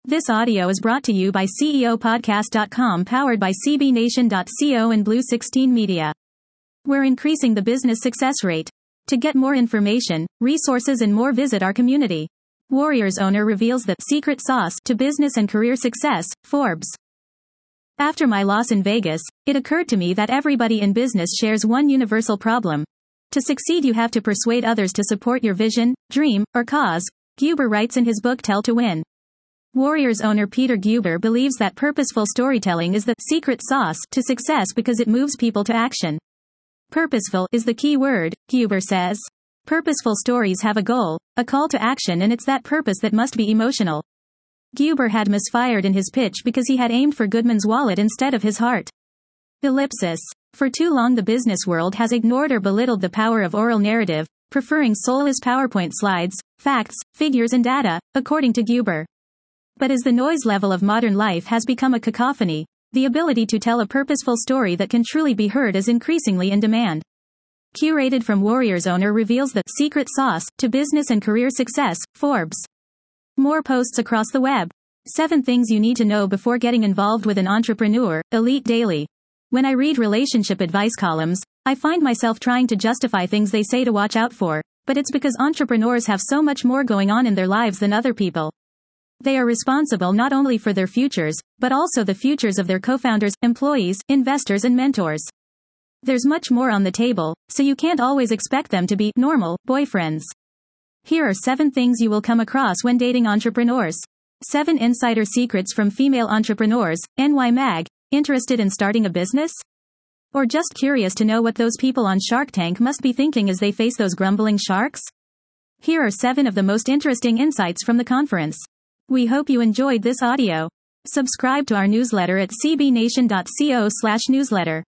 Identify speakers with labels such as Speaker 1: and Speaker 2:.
Speaker 1: This audio is brought to you by CEOpodcast.com, powered by CBNation.co and Blue 16 Media. We're increasing the business success rate. To get more information, resources and more, visit our community. Warriors owner reveals the secret sauce to business and career success, Forbes. After my loss in Vegas, it occurred to me that everybody in business shares one universal problem. To succeed, you have to persuade others to support your vision, dream, or cause, Guber writes in his book Tell to Win. Warriors owner Peter Guber believes that purposeful storytelling is the secret sauce to success because it moves people to action. Purposeful is the key word, Guber says. Purposeful stories have a goal, a call to action, and it's that purpose that must be emotional. Guber had misfired in his pitch because he had aimed for Goodman's wallet instead of his heart. Ellipsis. For too long the business world has ignored or belittled the power of oral narrative, preferring soulless PowerPoint slides, facts, figures and data, according to Guber. But as the noise level of modern life has become a cacophony, the ability to tell a purposeful story that can truly be heard is increasingly in demand. Curated from Warriors owner reveals the secret sauce to business and career success, Forbes. More posts across the web. 7 things you need to know before getting involved with an entrepreneur, Elite Daily. When I read relationship advice columns, I find myself trying to justify things they say to watch out for, but it's because entrepreneurs have so much more going on in their lives than other people. They are responsible not only for their futures, but also the futures of their co-founders, employees, investors and mentors. There's much more on the table, so you can't always expect them to be normal boyfriends. Here are 7 things you will come across when dating entrepreneurs. 7 insider secrets from female entrepreneurs, NY Mag. Interested in starting a business? Or just curious to know what those people on Shark Tank must be thinking as they face those grumbling sharks? Here are 7 of the most interesting insights from the conference. We hope you enjoyed this audio. Subscribe to our newsletter at cbnation.co/newsletter.